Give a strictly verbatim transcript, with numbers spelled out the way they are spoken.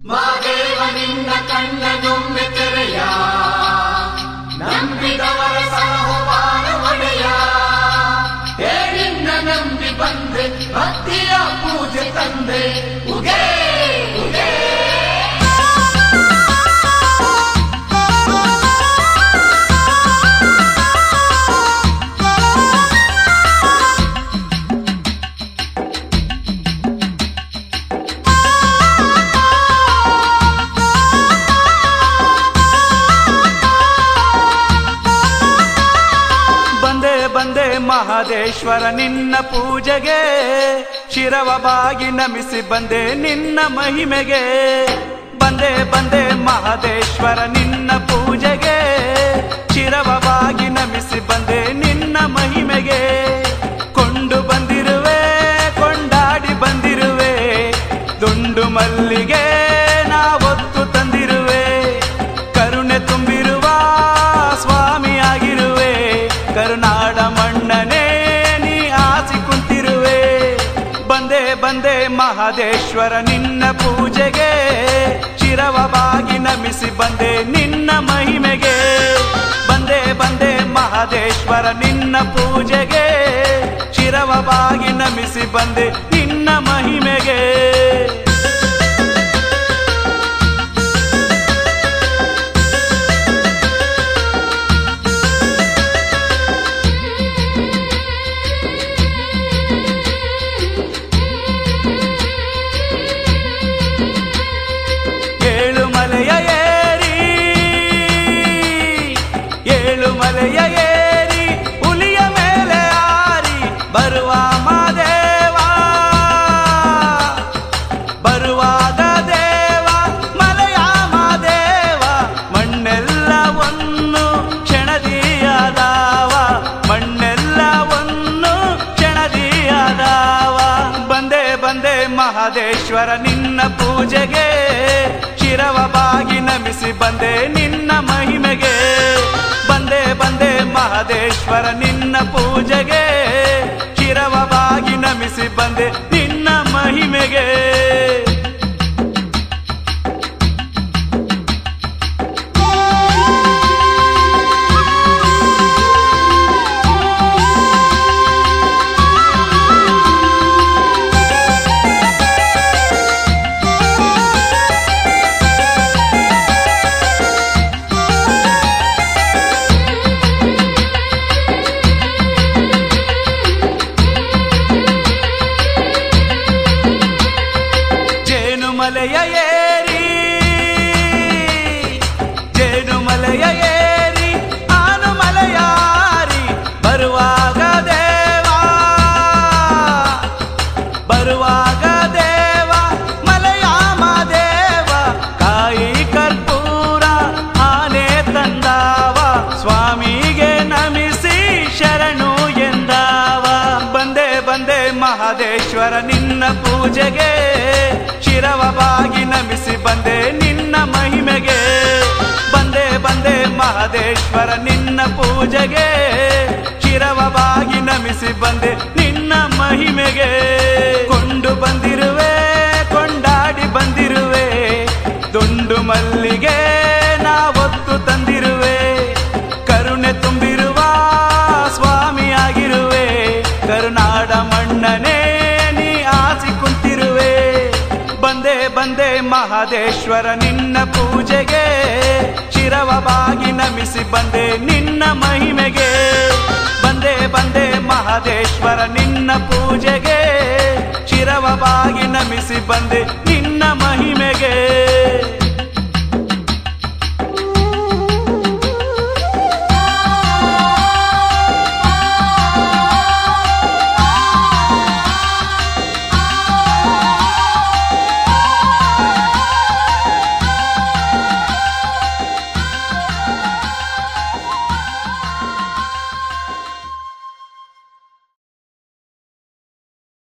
ಮಾದೇವ ನಿನ್ನ ಕಣ್ಣನೊಮ್ಮೆ ತೆರೆಯ, ನಂಬಿದವರ ಸಲಹುವಾನ ಒಡೆಯ. ಹೇ ನಿನ್ನ ನಂಬಿ ಬಂದೆ, ಭಕ್ತಿಯ ಪೂಜೆ ತಂದೆ, ಉಗೇ ಉಗೇ. ಬಂದೆ ಮಹದೇಶ್ವರ ನಿನ್ನ ಪೂಜೆಗೆ, ಶಿರವ ಬಾಗಿ ನಮಿಸಿ ಬಂದೆ ನಿನ್ನ ಮಹಿಮೆಗೆ. ಬಂದೆ ಬಂದೆ ಮಹದೇಶ್ವರ ನಿನ್ನ ಪೂಜೆಗೆ, ಶಿರವ ಬಾಗಿ ನಮಿಸಿ ಬಂದೆ ನಿನ್ನ ಮಹಿಮೆಗೆ. ಕೊಂಡು ಬಂದಿರುವೆ ಕೊಂಡಾಡಿ ಬಂದಿರುವೆ, ದುಂಡು ಮಲ್ಲಿಗೆ ನಾವೊತ್ತು ತಂದಿರುವೆ. ಕರುಣೆ ತುಂಬಿರುವ ಸ್ವಾಮಿಯಾಗಿರುವೆ, ಕರುನಾಡ ಮಣ್ಣನೇ ನೀ ಆಸಿ ಕುಂತಿರುವೆ. ಬಂದೆ ಬಂದೆ ಮಹದೇಶ್ವರ ನಿನ್ನ ಪೂಜೆಗೆ, ಶಿರವ ಬಾಗಿ ನಮಿಸಿ ಬಂದೆ ನಿನ್ನ ಮಹಿಮೆಗೆ. ಬಂದೆ ಬಂದೆ ಮಹದೇಶ್ವರ ನಿನ್ನ ಪೂಜೆಗೆ, ಶಿರವ ಬಾಗಿ ನಮಿಸಿ ಬಂದೆ ನಿನ್ನ ಮಹಿಮೆಗೆ. ಮಲೆಯ ಏರಿ ಹುಲಿಯ ಮೇಲೆ ಆರಿ ಬರುವ ಮಾದೇವ, ಬರುವಾದ ದೇವ ಮಲೆಯ ಮಾದೇವ. ಮಣ್ಣೆಲ್ಲವನ್ನು ಕ್ಷಣದಿಯಾದವ, ಮಣ್ಣೆಲ್ಲವನ್ನು ಕ್ಷಣದಿಯಾದವ. ಬಂದೆ ಬಂದೆ ಮಹದೇಶ್ವರ ನಿನ್ನ ಪೂಜೆಗೆ, ಶಿರವ ಬಾಗಿ ನಮಿಸಿ ಬಂದೆ ನಿನ್ನ ಮಹಿಮೆಗೆ. ಬಂದೆ ಬಂದೆ ಮಹದೇಶ್ವರ ನಿನ್ನ ಪೂಜೆಗೆ, ಶಿರವ ಬಾಗಿ ನಮಿಸಿ ಬಂದೆ ನಿನ್ನ ಮಹಿಮೆಗೆ. ಮಲೆಯ ಏರಿ ಜೇನು ಮಲೆಯ ಏರಿ ಆನು ಮಲೆಯಾರಿ ಬರುವಾಗ ದೇವ, ಬರುವಾಗ ದೇವ ಮಲೆಯ ಮಾದೇವ. ಕಾಯಿ ಕರ್ಪೂರ ಆನೆ ತಂದಾವ, ಸ್ವಾಮಿಗೆ ನಮಿಸಿ ಶರಣು ಎಂದಾವ. ಬಂದೆ ಬಂದೆ ಮಹದೇಶ್ವರ ನಿನ್ನ ಪೂಜೆಗೆ, ಶಿರವ ಬಾಗಿ ನಮಿಸಿ ಬಂದೆ ನಿನ್ನ ಮಹಿಮೆಗೆ. ಬಂದೆ ಬಂದೆ ಮಹದೇಶ್ವರ ನಿನ್ನ ಪೂಜೆಗೆ, ಶಿರವ ಬಾಗಿ ನಮಿಸಿ ಬಂದೆ ನಿನ್ನ ಮಹಿಮೆಗೆ. ಕೊಂಡು ಬಂದಿರುವೆ ಕೊಂಡಾಡಿ ಬಂದಿರುವೆ, ದುಂಡು ಮಲ್ಲಿಗೆ ನಾವೊತ್ತು ತಂದಿರುವೆ. ಕರುಣೆ ತುಂಬಿರುವ ಸ್ವಾಮಿಯಾಗಿರುವೆ, ಕರುನಾಡ ಮಣ್ಣನೇ ನೀ ಆಸಿ ಕುಂತಿರುವೆ. ಬಂದೆ ಬಂದೆ ಮಹದೇಶ್ವರ ನಿನ್ನ ಪೂಜೆಗೆ, ಶಿರವ ಬಾಗಿ ನಮಿಸಿ ಬಂದೆ ನಿನ್ನ ಮಹಿಮೆಗೆ. ಬಂದೆ ಬಂದೆ ಮಹದೇಶ್ವರ ನಿನ್ನ ಪೂಜೆಗೆ, ಶಿರವ ಬಾಗಿ ನಮಿಸಿ ಬಂದೆ ನಿನ್ನ ಮಹಿಮೆಗೆ.